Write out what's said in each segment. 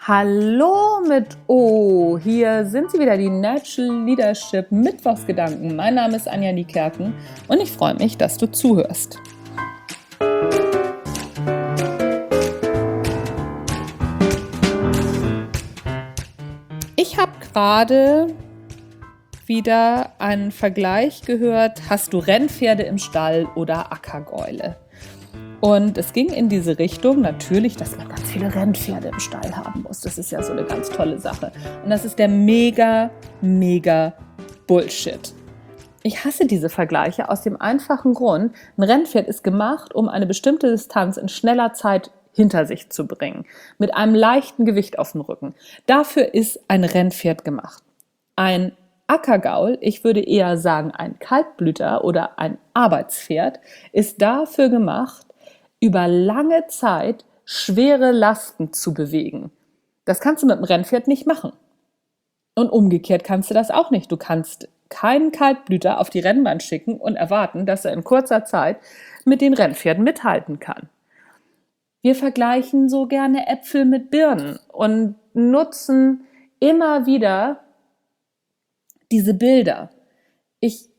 Hallo mit O, hier sind sie wieder, die Natural Leadership Mittwochsgedanken. Mein Name ist Anja Niekerken und ich freue mich, dass du zuhörst. Ich habe gerade wieder einen Vergleich gehört, hast du Rennpferde im Stall oder Ackergäule? Und es ging in diese Richtung natürlich, dass man ganz viele Rennpferde im Stall haben muss. Das ist ja so eine ganz tolle Sache. Und das ist der mega Bullshit. Ich hasse diese Vergleiche aus dem einfachen Grund, ein Rennpferd ist gemacht, um eine bestimmte Distanz in schneller Zeit hinter sich zu bringen. Mit einem leichten Gewicht auf dem Rücken. Dafür ist ein Rennpferd gemacht. Ein Ackergaul, ich würde eher sagen ein Kaltblüter oder ein Arbeitspferd, ist dafür gemacht, über lange Zeit schwere Lasten zu bewegen. Das kannst du mit dem Rennpferd nicht machen. Und umgekehrt kannst du das auch nicht. Du kannst keinen Kaltblüter auf die Rennbahn schicken und erwarten, dass er in kurzer Zeit mit den Rennpferden mithalten kann. Wir vergleichen so gerne Äpfel mit Birnen und nutzen immer wieder diese Bilder. Ich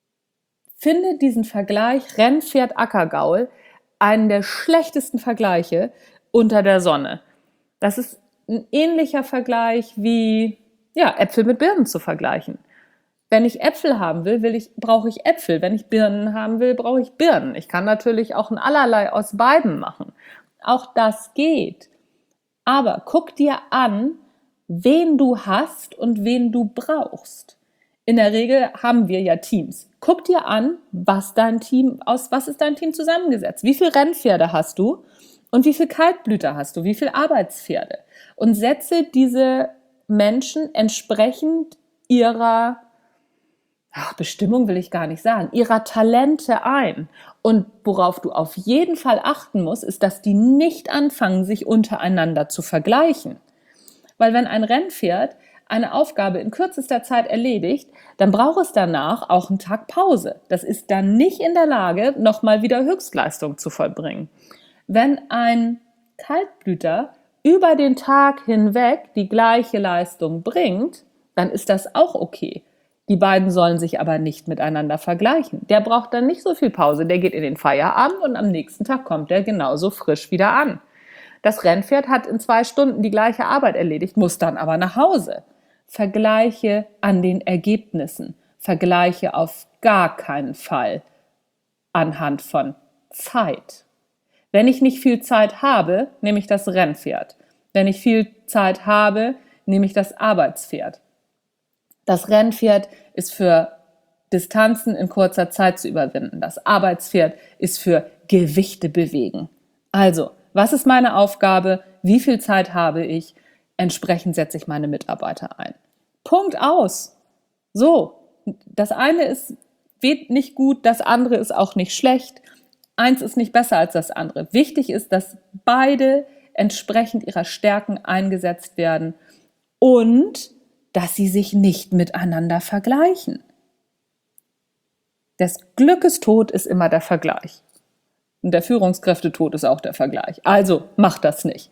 finde diesen Vergleich Rennpferd-Ackergaul einen der schlechtesten Vergleiche unter der Sonne. Das ist ein ähnlicher Vergleich wie Äpfel mit Birnen zu vergleichen. Wenn ich Äpfel haben will, brauche ich Äpfel. Wenn ich Birnen haben will, brauche ich Birnen. Ich kann natürlich auch ein Allerlei aus beiden machen. Auch das geht. Aber guck dir an, wen du hast und wen du brauchst. In der Regel haben wir ja Teams. Guck dir an, was ist dein Team zusammengesetzt? Wie viele Rennpferde hast du und wie viele Kaltblüter hast du? Wie viele Arbeitspferde? Und setze diese Menschen entsprechend ihrer Bestimmung will ich gar nicht sagen, ihrer Talente ein. Und worauf du auf jeden Fall achten musst, ist, dass die nicht anfangen, sich untereinander zu vergleichen. Weil wenn ein Rennpferd eine Aufgabe in kürzester Zeit erledigt, dann braucht es danach auch einen Tag Pause. Das ist dann nicht in der Lage, nochmal wieder Höchstleistung zu vollbringen. Wenn ein Kaltblüter über den Tag hinweg die gleiche Leistung bringt, dann ist das auch okay. Die beiden sollen sich aber nicht miteinander vergleichen. Der braucht dann nicht so viel Pause. Der geht in den Feierabend und am nächsten Tag kommt er genauso frisch wieder an. Das Rennpferd hat in 2 Stunden die gleiche Arbeit erledigt, muss dann aber nach Hause. Vergleiche an den Ergebnissen. Vergleiche auf gar keinen Fall anhand von Zeit. Wenn ich nicht viel Zeit habe, nehme ich das Rennpferd. Wenn ich viel Zeit habe, nehme ich das Arbeitspferd. Das Rennpferd ist für Distanzen in kurzer Zeit zu überwinden. Das Arbeitspferd ist für Gewichte bewegen. Also, was ist meine Aufgabe? Wie viel Zeit habe ich? Entsprechend setze ich meine Mitarbeiter ein. Punkt aus. So, das eine ist nicht gut, das andere ist auch nicht schlecht. Eins ist nicht besser als das andere. Wichtig ist, dass beide entsprechend ihrer Stärken eingesetzt werden und dass sie sich nicht miteinander vergleichen. Des Glückes Tod ist immer der Vergleich. Und der Führungskräftetod ist auch der Vergleich. Also mach das nicht.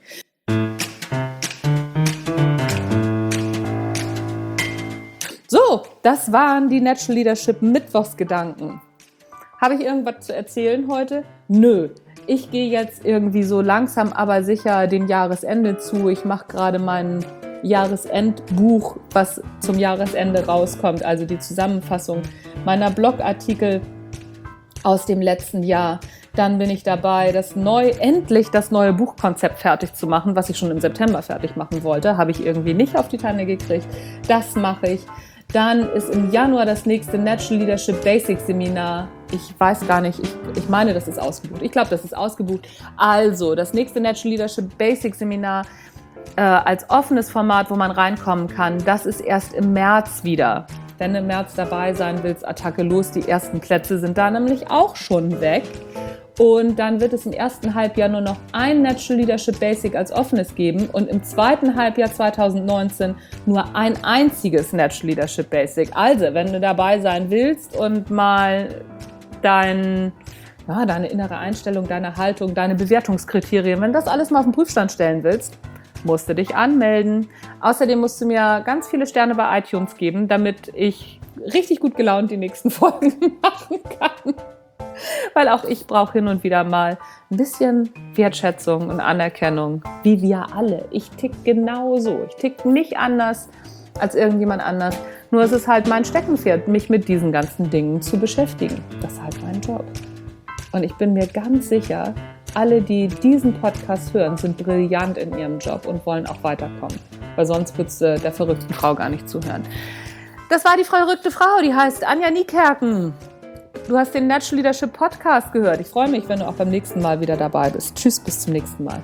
So, das waren die Natural Leadership Mittwochsgedanken. Habe ich irgendwas zu erzählen heute? Nö. Ich gehe jetzt irgendwie so langsam aber sicher dem Jahresende zu. Ich mache gerade mein Jahresendbuch, was zum Jahresende rauskommt, also die Zusammenfassung meiner Blogartikel aus dem letzten Jahr. Dann bin ich dabei, endlich das neue Buchkonzept fertig zu machen, was ich schon im September fertig machen wollte. Habe ich irgendwie nicht auf die Tanne gekriegt. Das mache ich. Dann ist im Januar das nächste Natural Leadership Basics Seminar. Ich weiß gar nicht, ich meine, das ist ausgebucht. Ich glaube, das ist ausgebucht. Also, das nächste Natural Leadership Basics Seminar als offenes Format, wo man reinkommen kann, das ist erst im März wieder. Wenn du im März dabei sein willst, Attacke los, die ersten Plätze sind da nämlich auch schon weg. Und dann wird es im ersten Halbjahr nur noch ein Natural Leadership Basic als offenes geben und im zweiten Halbjahr 2019 nur ein einziges Natural Leadership Basic. Also, wenn du dabei sein willst und mal deine innere Einstellung, deine Haltung, deine Bewertungskriterien, wenn das alles mal auf den Prüfstand stellen willst, musst du dich anmelden. Außerdem musst du mir ganz viele Sterne bei iTunes geben, damit ich richtig gut gelaunt die nächsten Folgen machen kann. Weil auch ich brauche hin und wieder mal ein bisschen Wertschätzung und Anerkennung, wie wir alle. Ich tick genauso. Ich tick nicht anders als irgendjemand anders. Nur ist es halt mein Steckenpferd, mich mit diesen ganzen Dingen zu beschäftigen. Das ist halt mein Job. Und ich bin mir ganz sicher, alle, die diesen Podcast hören, sind brillant in ihrem Job und wollen auch weiterkommen. Weil sonst würdest du der verrückten Frau gar nicht zuhören. Das war die verrückte Frau, die heißt Anja Niekerken. Du hast den Natural Leadership Podcast gehört. Ich freue mich, wenn du auch beim nächsten Mal wieder dabei bist. Tschüss, bis zum nächsten Mal.